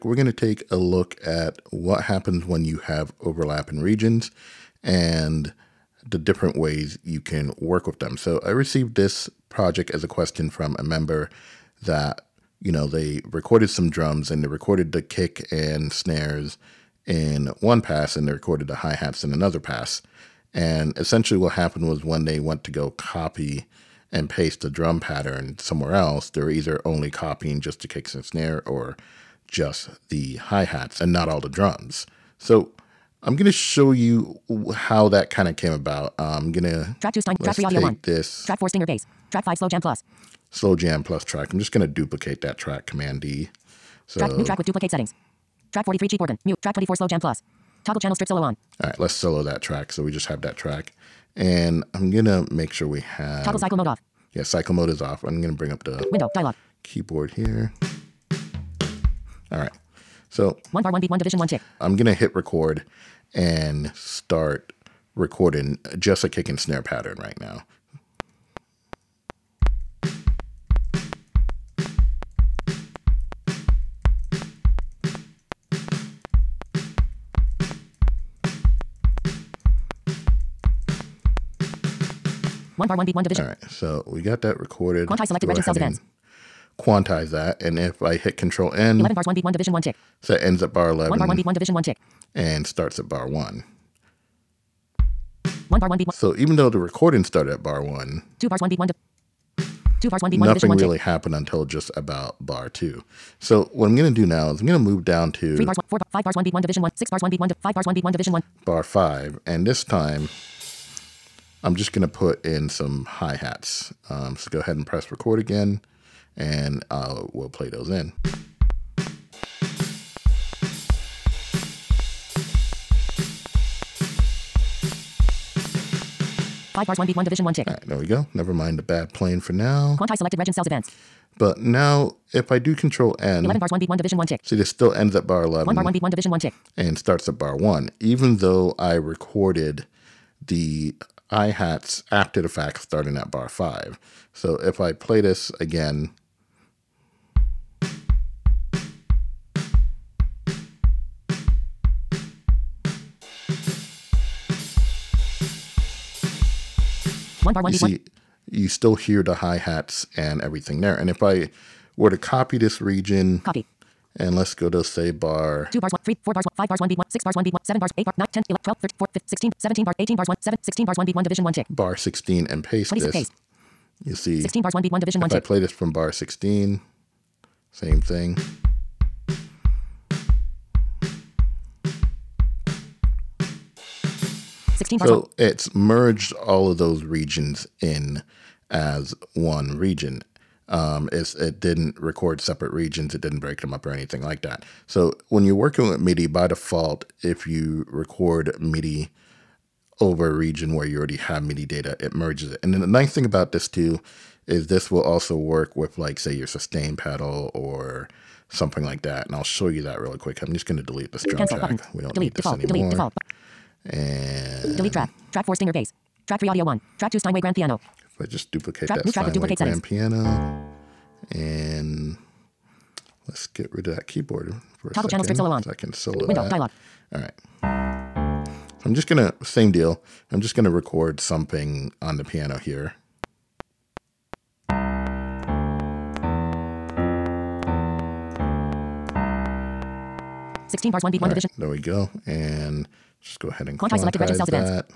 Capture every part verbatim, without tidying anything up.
We're going to take a look at what happens when you have overlap in regions and the different ways you can work with them. So I received this project as a question from a member that, you know, they recorded some drums and they recorded the kick and snares in one pass and they recorded the hi-hats in another pass. And essentially what happened was when they went to go copy and paste the drum pattern somewhere else, they were either only copying just the kicks and snare or just the hi-hats and not all the drums. So I'm going to show you how that kind of came about. I'm going to track two, Stein, track three, audio one. This track four, Stinger bass. Track five, slow jam plus. Slow jam plus track. I'm just going to duplicate that track, Command D. So, track, new track with duplicate settings. Track forty-three, cheap organ. Mute. Track twenty-four, slow jam plus. Toggle channel strip solo on. All right, let's solo that track. So we just have that track. And I'm going to make sure we have... Toggle cycle mode off. Yeah, cycle mode is off. I'm going to bring up the... Window, dialog. Keyboard here. All right. So one bar, one beat, one division, one tick. I'm going to hit record and start recording just a kick and snare pattern right now. One bar, one beat, one division. All right. So we got that recorded. Quantize selected region cells events. Quantize that, and if I hit Control N, eleven bars, one beat, one division, one tick. So it ends at bar eleven. One bar, one beat, one division, one tick. And starts at bar one. One bar, one beat, one. So even though the recording started at bar one, two bars, one beat, one. Di- two bars, one beat, one division, one tick. Nothing really happened until just about bar two. So what I'm going to do now is I'm going to move down to three bars, one, four, five bars, one beat, one division, one, six bars, one beat, one, di- five bars, one beat, one division, one. Bar five, and this time I'm just going to put in some hi-hats. Um, so go ahead and press record again, and uh, we'll play those in. Five bars, one beat, one division, one tick. All right, there we go. Never mind the bad playing for now. Quantize selected region cells events. But now, if I do Control N, eleven bars, one beat, one division, one tick. See, this still ends at bar eleven. One bar, one beat, one division, one tick. And starts at bar one, even though I recorded the hi-hats after the fact starting at bar five. So if I play this again, One bar, one you beat, see, one. you still hear the hi-hats and everything there. And if I were to copy this region, copy. And let's go to say bar. Two bars, one, three, four bars, one, five bars, one beat, one, six bars, one beat, one, seven bars, eight bars, nine, ten, eleven, twelve, thirteen, fourteen, fifteen, sixteen, seventeen bars, eighteen bars, one, seven, sixteen bars, one beat, one division, one tick. Bar sixteen and paste this. Paste. You see, sixteen bars, one beat, one division, if one tick. I play this from bar sixteen, same thing. sixteen bars. So it's merged all of those regions in as one region. Um, it's, it didn't record separate regions. It didn't break them up or anything like that. So when you're working with MIDI, by default, if you record MIDI over a region where you already have MIDI data, it merges it. And then the nice thing about this too is this will also work with, like, say, your sustain pedal or something like that. And I'll show you that really quick. I'm just going to delete this drum Cancel track. button. We don't delete, need this default, anymore. Delete, default. And delete track. Track four, Stinger bass. Track three, audio one. Track two, Steinway grand piano. If I just duplicate track, that track Steinway duplicate grand settings. piano, and let's get rid of that keyboard for a Toggle second, channel strip solo on. so I can solo Window, that. dialog. All right. I'm just gonna, same deal. I'm just gonna record something on the piano here. sixteen bars, one beat, one All division. Right, there we go. And just go ahead and Quantize selected region cells quantize events.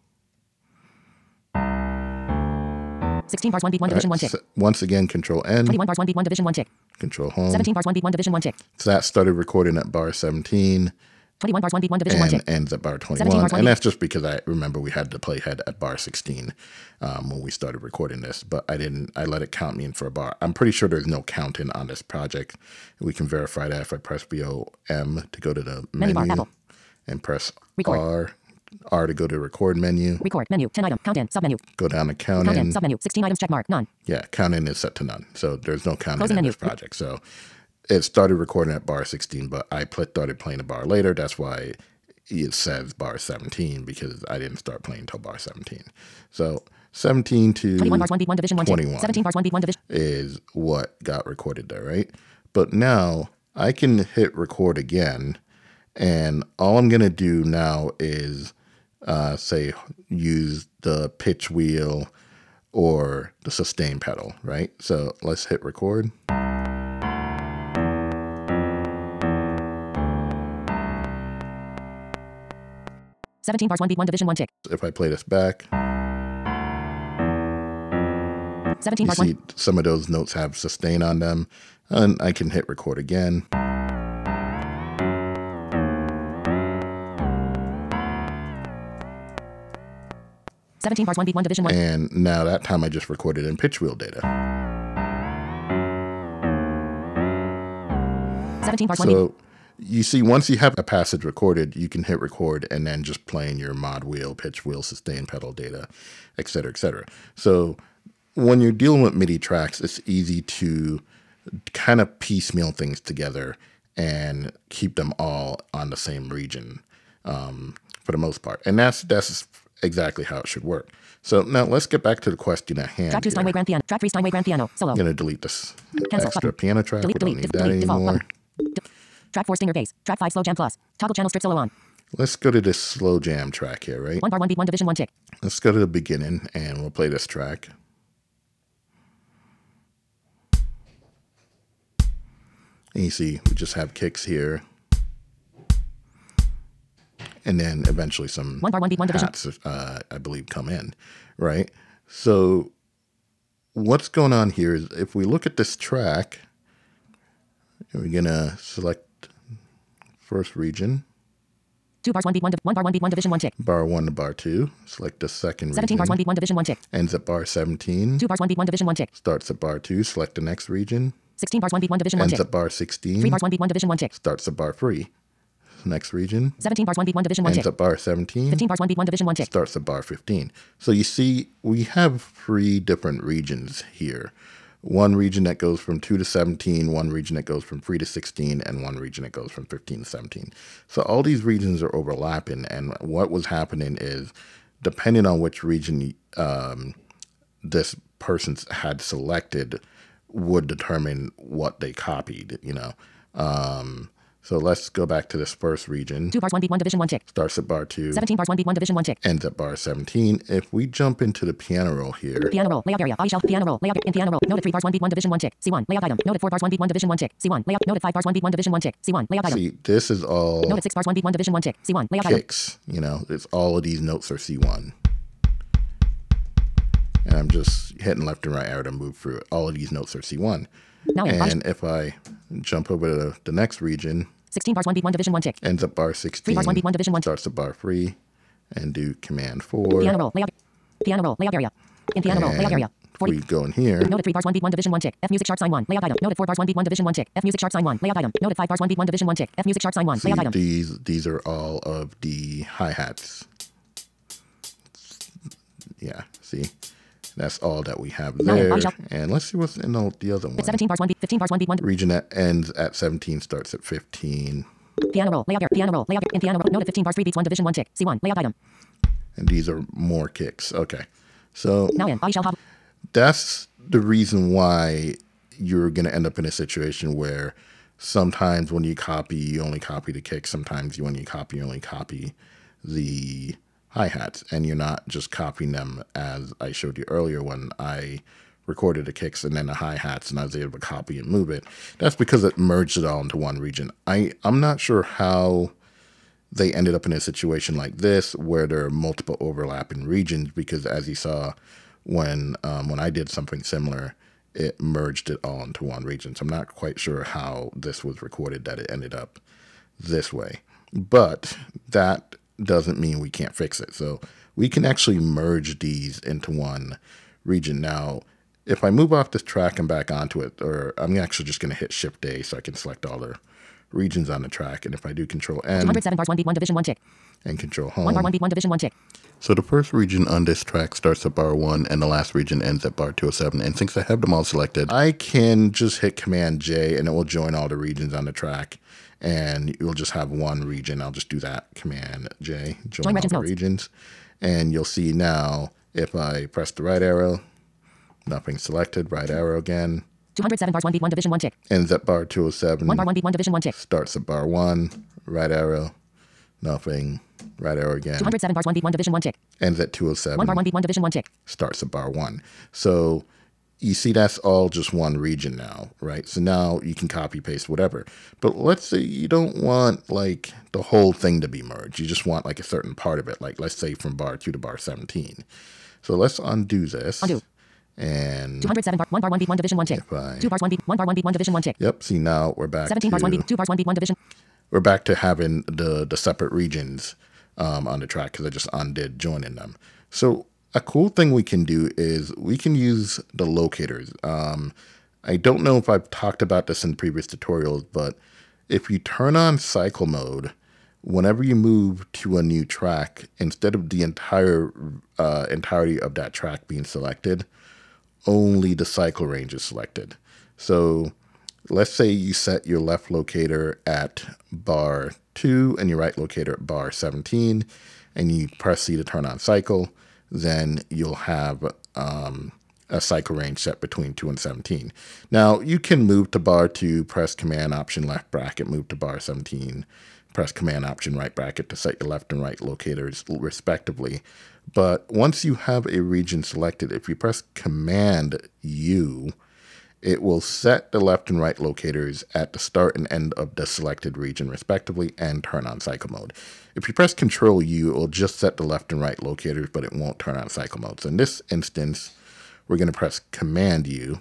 that. sixteen bars, one beat, one All division, right, one tick. so once again, Control N. twenty-one bars, one beat, one division, one tick. Control Home. seventeen bars, one beat, one division, one tick. So that started recording at bar seventeen. twenty-one bars, one beat, one division, and one tick. ends at bar bars, twenty-one. one And beat. that's just because I remember we had the playhead at bar sixteen um, when we started recording this, but I didn't, I let it count me in for a bar. I'm pretty sure there's no counting on this project. We can verify that if I press V O M to go to the Menu menu, bar, Apple. and press Record. R, R to go to record menu, Record, menu, ten item, count in, submenu. go down to count Count in, in. submenu, sixteen items, check mark, none. Yeah, count in is set to none. So there's no count in Closing in menu. this project. So it started recording at bar sixteen, but I pl- started playing a bar later. That's why it says bar seventeen, because I didn't start playing until bar seventeen. So seventeen to twenty-one bars, one beat, one division, one tick. twenty-one seventeen bars, one beat, one division. is what got recorded there, right? But now I can hit record again, and all I'm going to do now is uh, say use the pitch wheel or the sustain pedal, right? So let's hit record. seventeen bars, one beat, one division, one tick. If I play this back, seventeen you bars, see one. some of those notes have sustain on them, and I can hit record again. seventeen bars, one beat, one division, one. And now that time I just recorded in pitch wheel data. seventeen bars, one beat. So you see, once you have a passage recorded, you can hit record and then just play in your mod wheel, pitch wheel, sustain pedal data, et cetera, et cetera. So when you're dealing with MIDI tracks, it's easy to kind of piecemeal things together and keep them all on the same region um, for the most part. And that's that's exactly how it should work. So now let's get back to the question at hand. Track two, here. Steinway Grand Piano. Track three, Steinway Grand Piano. Solo. I'm going to delete this Cancel extra button. piano track. Delete, we don't delete, need delete, that default anymore. button. De- track four, Stinger Bass. Track five, Slow Jam Plus. Toggle channel strip solo on. Let's go to this slow jam track here, right? One bar, one beat, one division, one tick. Let's go to the beginning and we'll play this track. And you see, we just have kicks here. And then eventually some One bar, one beat, one division. hats, uh, I believe, come in, right? So what's going on here is if we look at this track, we're going to select first region. Two bars, one beat, one, di- one bar, one beat, one division, one tick. Bar one to bar two. Select the second seventeen bars, region. one beat, one division, one tick. Ends at bar seventeen. Two bars, one beat, one division, one tick. Starts at bar two. Select the next region. sixteen bars, one beat, one division, one Ends tick. at bar sixteen. Three bars, one beat, one division, one tick. Starts at bar three. Next region. seventeen bars, one beat, one division, one Ends tick. at bar seventeen. fifteen bars, one beat, one division, one tick. Starts at bar fifteen. So you see, we have three different regions here. One region that goes from two to seventeen, one region that goes from three to sixteen, and one region that goes from fifteen to seventeen. So all these regions are overlapping, and what was happening is, depending on which region um, this person had selected, would determine what they copied, you know. Um, so let's go back to this first region. Two bars, one beat, one division, one tick. Starts at bar two. seventeen bars, one beat, one division, one tick. Ends at bar seventeen. If we jump into the piano roll here, Piano roll, layout area, I shelf, piano roll, layout, in piano roll, noted three bars, one beat, one division, one tick, C one, layout item, noted four bars, one beat, one division, one tick, C one, layout, noted five bars, one beat, one division, one tick, C one, layout item, see, this is all noted six bars, one beat, one division, one tick, C one, layout item, kicks. You know, it's all of these notes are C one. And I'm just hitting left and right arrow to move through it. All of these notes are C one. now in, I And if I jump over to the next region, sixteen bars, one beat, one division, one tick, ends at bar three sixteen. bars, one beat, one division, one tick, Starts at bar three. And do command four. piano roll, layout, piano roll, layout area, in piano roll, layout And area, if forty, we go in here, noted three bars, one beat, one division, one tick, F music sharp sign one, layout item, noted four bars, one beat, one division, one tick, F music sharp sign one, layout item, noted five bars, one beat, one division, one tick, F music sharp sign one, see, layout item, these, these are all of the hi-hats. Yeah, see? That's all that we have Now in, there. I shall- And let's see what's in the, the other one. seventeen bars, one beat, fifteen bars, one beat, one, Region that ends at seventeen starts at fifteen. piano roll, layout area, piano roll, layout, in piano roll, noted fifteen bars, three beats, one division, one tick, C one, layout item, And these are more kicks. Okay. So now in, I shall have, that's the reason why you're going to end up in a situation where sometimes when you copy, you only copy the kick. Sometimes when you copy, you only copy the hi-hats. And you're not just copying them as I showed you earlier when I recorded the kicks and then the hi-hats and I was able to copy and move it. That's because it merged it all into one region. I, I'm not sure how they ended up in a situation like this where there are multiple overlapping regions, because as you saw when um, when I did something similar, it merged it all into one region. So I'm not quite sure how this was recorded that it ended up this way. But that doesn't mean we can't fix it. So we can actually merge these into one region. Now, if I move off this track and back onto it, or I'm actually just going to hit Shift A so I can select all the regions on the track. And if I do Control N two hundred seven bars, one beat, one division, one tick, and Control one bar, Home. one beat, one division, one tick, So the first region on this track starts at bar one and the last region ends at bar two oh seven. And since I have them all selected, I can just hit Command J and it will join all the regions on the track. And you'll just have one region. I'll just do that, Command J, join, Join all regions the notes. regions. And you'll see now, if I press the right arrow, nothing selected, right arrow again, two hundred seven bars one beat one division one tick. Ends at bar two oh seven. one bar one beat one division one tick. Starts at bar one. Right arrow. Nothing. Right arrow again. two hundred seven bars one beat one division one tick. Ends at two oh seven. one bar one beat one division one tick. Starts at bar one. So you see that's all just one region now, right? So now you can copy paste whatever. But let's say you don't want like the whole thing to be merged. You just want like a certain part of it. Like let's say from bar two to bar seventeen. So let's undo this. Undo. And two hundred seven bar one bar one beat one division one tick. I, two bars one beat one bar one beat one division one tick. Yep. See now we're back seventeen to, bars one beat two bars one beat one division. We're back to having the the separate regions um, on the track because I just undid joining them. So a cool thing we can do is we can use the locators. Um, I don't know if I've talked about this in previous tutorials, but if you turn on cycle mode, whenever you move to a new track, instead of the entire uh, entirety of that track being selected, only the cycle range is selected. So let's say you set your left locator at bar two and your right locator at bar seventeen, and you press C to turn on cycle, then you'll have um, a cycle range set between two and seventeen. Now, you can move to bar two, press Command Option left bracket, move to bar seventeen, press Command Option right bracket to set your left and right locators respectively. But once you have a region selected, if you press Command U, it will set the left and right locators at the start and end of the selected region respectively and turn on cycle mode. If you press Control U, it will just set the left and right locators, but it won't turn on cycle mode. So in this instance, we're going to press Command U,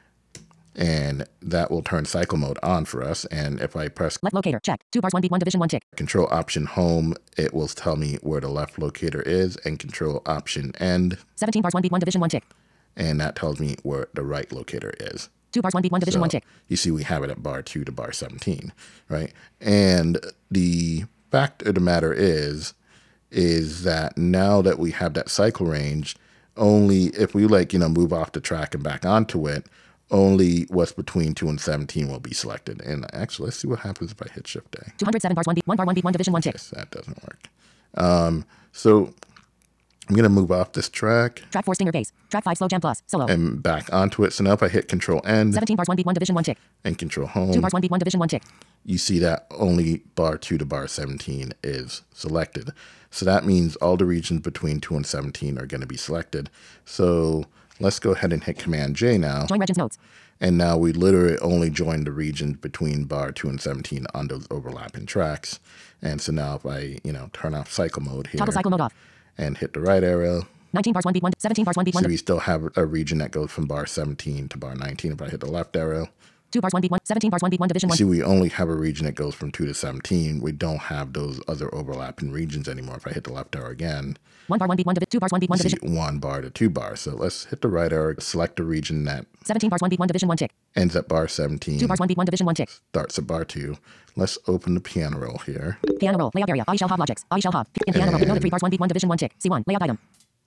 and that will turn cycle mode on for us. And if I press left locator, check. two bars one beat one division one tick. Control Option Home, it will tell me where the left locator is, and Control Option End. seventeen bars one beat one division one tick. And that tells me where the right locator is. two bars one beat one division So one tick. you see we have it at bar two to bar seventeen, right? And the fact of the matter is, is that now that we have that cycle range, only if we like, you know, move off the track and back onto it, only what's between two and seventeen will be selected. And actually, let's see what happens if I hit Shift A. two hundred seven bars one beat one bar one beat one division one tick. Yes, that doesn't work. Um, so I'm going to move off this track. Track four Stinger Bass. Track five Slow Jam Plus. Solo. And back onto it. So now if I hit Control End. seventeen bars one beat one division one tick. And Control Home. two bars one beat one division one tick. You see that only bar two to bar seventeen is selected. So that means all the regions between two and seventeen are going to be selected. So let's go ahead and hit Command J now. Join regions nodes. And now we literally only joined the regions between bar two and seventeen on those overlapping tracks. And so now if I, you know, turn off cycle mode here. Toggle cycle mode off. And hit the right arrow. nineteen bars one beat one. seventeen bars one beat one. So we still have a region that goes from bar seventeen to bar nineteen. If I hit the left arrow. two bars one beat one. seventeen bars one beat one division You one. see, we only have a region that goes from two to seventeen. We don't have those other overlapping regions anymore. If I hit the left arrow again, one bar one beat one division. two bars one beat one you see division. one bar to two bars. So let's hit the right arrow, select a region that seventeen bars one beat one division one tick. ends at bar seventeen. two bars one beat one division one tick. Starts at bar two. Let's open the piano roll here. Piano roll. Layout area. I shall have logics. I shall have. In piano roll. Noted three bars one beat one division one tick. C one. Layout item.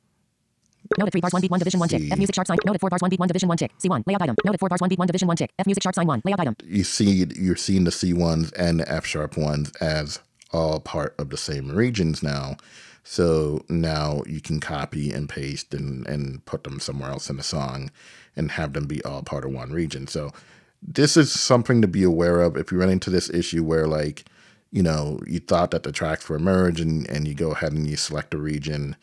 Noted three bars one beat one division one tick. F music sharp sign. Noted four bars one beat one division one tick. C one. Layout item. Noted four bars one beat one division one tick. F music sharp sign one. Layout item. You see, you're seeing the C ones and the F sharp ones as all part of the same regions now. So now you can copy and paste and, and put them somewhere else in the song and have them be all part of one region. So this is something to be aware of if you run into this issue where, like, you know, you thought that the tracks were merged and, and you go ahead and you select a region,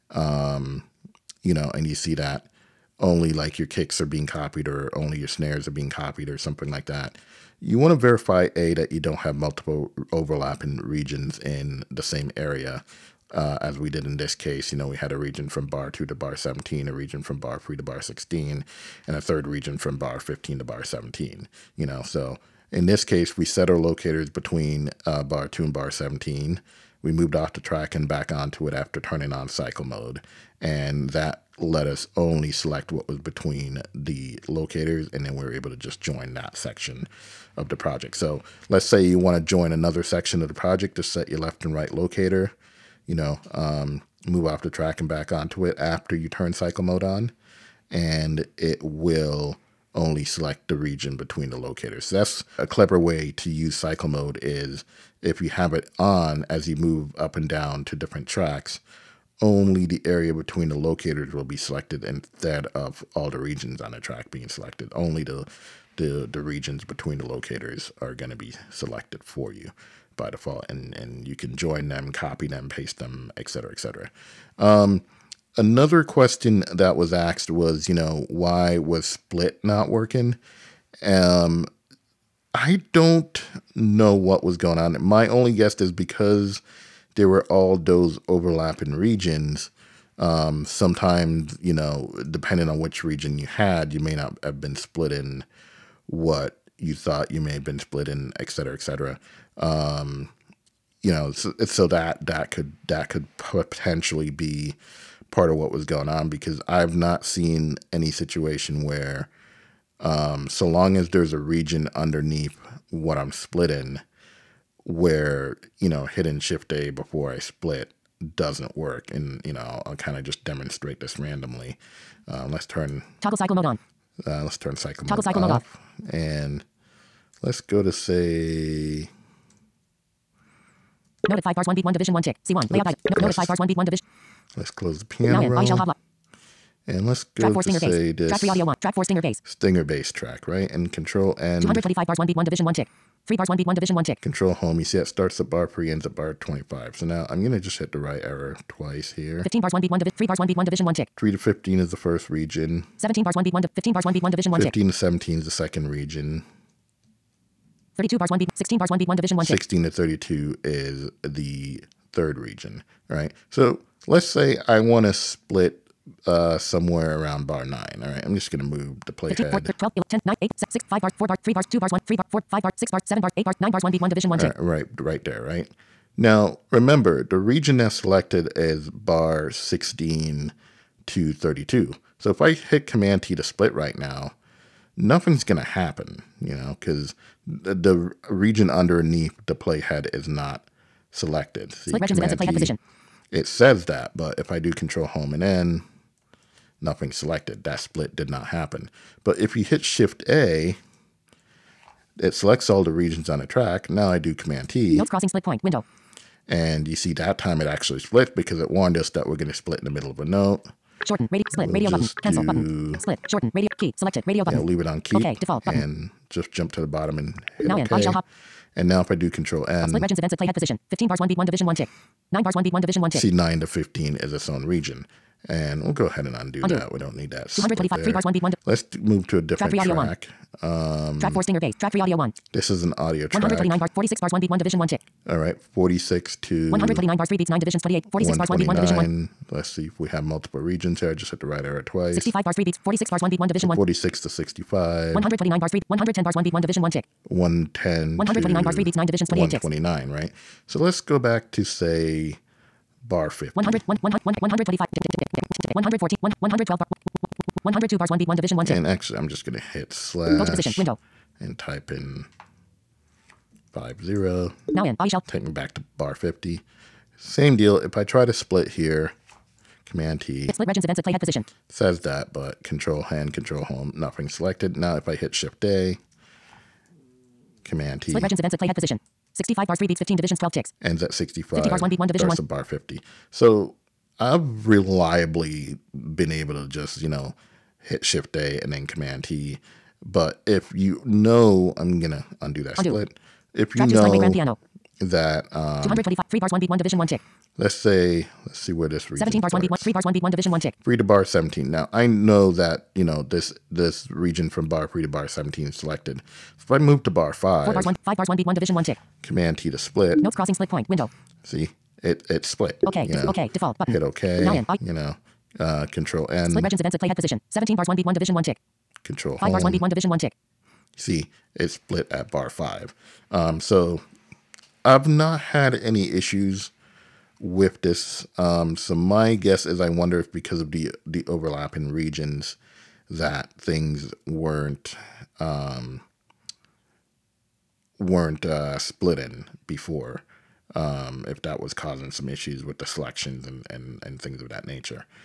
um, you know, and you see that only like your kicks are being copied or only your snares are being copied or something like that. You want to verify, A, that you don't have multiple overlapping regions in the same area. Uh, as we did in this case, you know, we had a region from bar two to bar seventeen, a region from bar three to bar sixteen, and a third region from bar fifteen to bar seventeen, you know. So in this case, we set our locators between uh, bar two and bar seventeen. We moved off the track and back onto it after turning on cycle mode. And that let us only select what was between the locators, and then we were able to just join that section of the project. So let's say you want to join another section of the project to set your left and right locator. You know, um, move off the track and back onto it after you turn cycle mode on, and it will only select the region between the locators. So that's a clever way to use cycle mode, is if you have it on as you move up and down to different tracks, only the area between the locators will be selected instead of all the regions on the track being selected. Only the the, the regions between the locators are going to be selected for you by default, and, and you can join them, copy them, paste them, et cetera, et cetera. Um, another question that was asked was, you know, why was split not working? Um, I don't know what was going on. My only guess is because there were all those overlapping regions. Um, sometimes, you know, depending on which region you had, you may not have been split in what you thought you may have been split in, et cetera, et cetera. Um, you know, so, so that that could that could potentially be part of what was going on, because I've not seen any situation where, um, so long as there's a region underneath what I'm split in, where, you know, hitting Shift A before I split doesn't work. And, you know, I'll, I'll kind of just demonstrate this randomly. Uh, let's turn Toggle cycle mode on. Uh, let's turn cycle Toggle mode cycle mode off, and let's go to say Noted five bars one beat one division one tick. C one. Layout item. No, noted five bars one beat one division. let's close the Now piano in. I shall roll, have and let's track go four to stinger say bass. this Track three audio one. Track four stinger bass. stinger bass track, right? And control N, two hundred twenty-five bars one beat one division one tick. three bars one beat one division one tick. control home. You see that starts at bar three, ends at bar twenty-five. So now I'm going to just hit the right arrow twice here. fifteen bars one beat one division. three bars one beat one division one tick. three to fifteen is the first region. seventeen bars one beat one. fifteen bars one beat one division one tick. fifteen to seventeen is the second region. thirty-two bars one beat. sixteen bars one beat one division one tick. sixteen to thirty-two is the third region, right? So let's say I want to split uh, somewhere around bar nine. All right, I'm just going to move the fifteen, four, playhead. twelve, ten, nine, eight, six, five bars, four bars, three bars, two bars, one, three bars, four, five bars, six bars, seven bars, eight bars, nine bars, one beat one division one tick. Uh, right, right there, right? Now, remember, the region that's selected is bar sixteen to thirty-two. So if I hit Command T to split right now, nothing's going to happen, you know, because the, the region underneath the playhead is not selected. See, Split regions events at playhead T, position. it says that, but if I do Control Home and N, nothing's selected. That split did not happen. But if you hit Shift A, it selects all the regions on the track. Now I do Command T. Notes crossing split point window. And you see that time it actually split because it warned us that we're going to split in the middle of a note. Shorten, radio, split, We'll radio button, just cancel do- button, split, shorten, radio, key, selected, radio You button. know, leave it on keep. Okay, default button. And just jump to the bottom and hit Now in, I OK. shall hop. And now if I do Control N, Split regions events at playhead position. fifteen bars one beat one division one tick. nine bars one beat one division one tick. see nine to fifteen is its own region. And we'll go ahead and undo, Undo. that. We don't need that. two hundred twenty-five, split three there. bars one beat one. Di- Let's d- move to a different three audio one. track. Um, track four stinger bass. Track three audio one. this is an audio one track. hundred twenty-nine bars, forty-six bars one beat one division one tick. All right, forty-six to one hundred twenty-nine bars three beats nine divisions twenty-eight. forty-six bars one beat one division one. one twenty-nine. Let's see if we have multiple regions here. I just hit the right arrow twice. sixty-five bars three beats. forty-six bars one beat one division one. forty-six to sixty-five. one hundred twenty-nine bars three. one hundred ten bars one beat one division one tick. one ten one hundred twenty-nine bars three beats nine divisions twenty-eight ticks. one twenty-nine, right? So let's go back to say bar fifty. one hundred, one hundred, one hundred twenty-five, one hundred fourteen, one hundred twelve, one hundred two bars one beat one division one tick. And actually, I'm just going to hit Go to position slash window. and type in five zero. Now in, I shall. Take me back to bar fifty. Same deal. If I try to split here, Command T Split regions events at playhead position. says that, but Control Hand, Control Home, nothing selected. Now if I hit Shift A, Command T Split regions events at playhead position. sixty-five bars three beats fifteen divisions twelve ticks. ends at sixty-five. fifty bars, one beat, one division, starts at bar fifty. So I've reliably been able to just, you know, hit Shift A and then Command T. But if you know, I'm going to undo that Undo. split. If you Track two slide grand know piano. that, um, two hundred twenty-five, three bars one beat one division one tick. let's say, let's see where this region seventeen bars one beat one, starts. three bars one beat one division one tick. three to bar seventeen. Now, I know that, you know, this this region from bar three to bar seventeen is selected. If I move to bar four five, bars one, five bars one beat one division one tick. Command T to split, Notes crossing split point window. see, it, it split. Okay, you know. okay, default button. Hit OK, Now in, I- you know, uh, Control N, Split regions events at playhead position. seventeen bars one beat one division one tick. Control five bars one Home. beat one division one tick. See, it split at bar five. Um, so I've not had any issues with this. Um, so my guess is I wonder if because of the the overlapping regions that things weren't um, weren't uh, split in before. Um, if that was causing some issues with the selections and, and, and things of that nature.